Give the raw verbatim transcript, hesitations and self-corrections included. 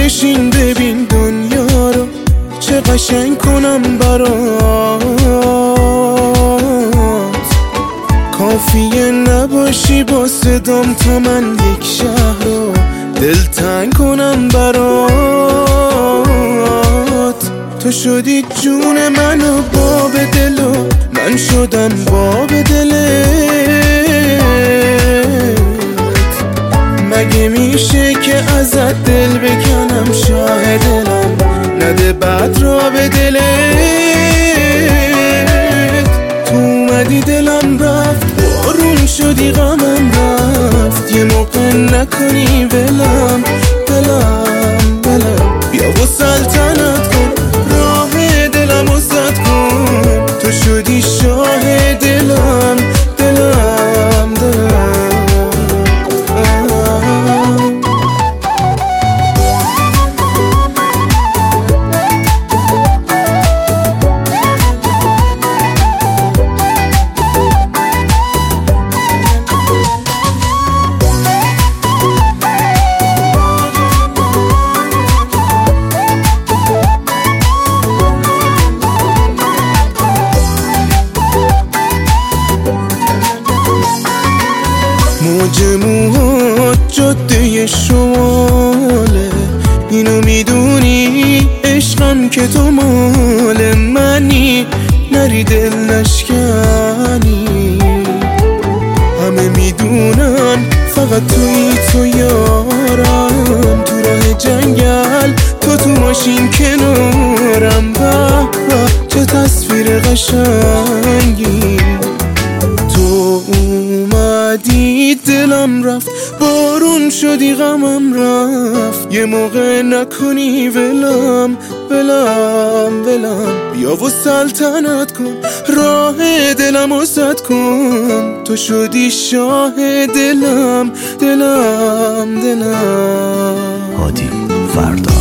بشین ببین دنیا رو چه قشنگ کنم برات. کافیه نباشی با صدام تا من یک شهر رو دلتنگ کنم برات. تو شدی جون من و باب دل و من شدم باب دلت. مگه میشه که ازت دل بکنم شاه دلم نده بعد را به دلت. تو اومدی دلم رفت بارون شدی غمم رفت. یه موقع نکنی ولم دلم دلم بیا و سلطنت کن راه دلم و زد کن. تو شدی شاه دلم دلم دلم. موج موهات جاده شماله اینو میدونی عشقم که تو مال منی نری دل نشکنی. همه میدونن فقط توی تو یارم. تو راه جنگل تو تو ماشین کنارم. به چه تصویر قشنگی. تو اومدی دلم رفت بارون شدی غمم رفت. یه موقع نکنی ولم ولم ولم بیا و سلطنت کن راه دلم و زد کن. تو شدی شاه دلم دلم دلم. هادی فردا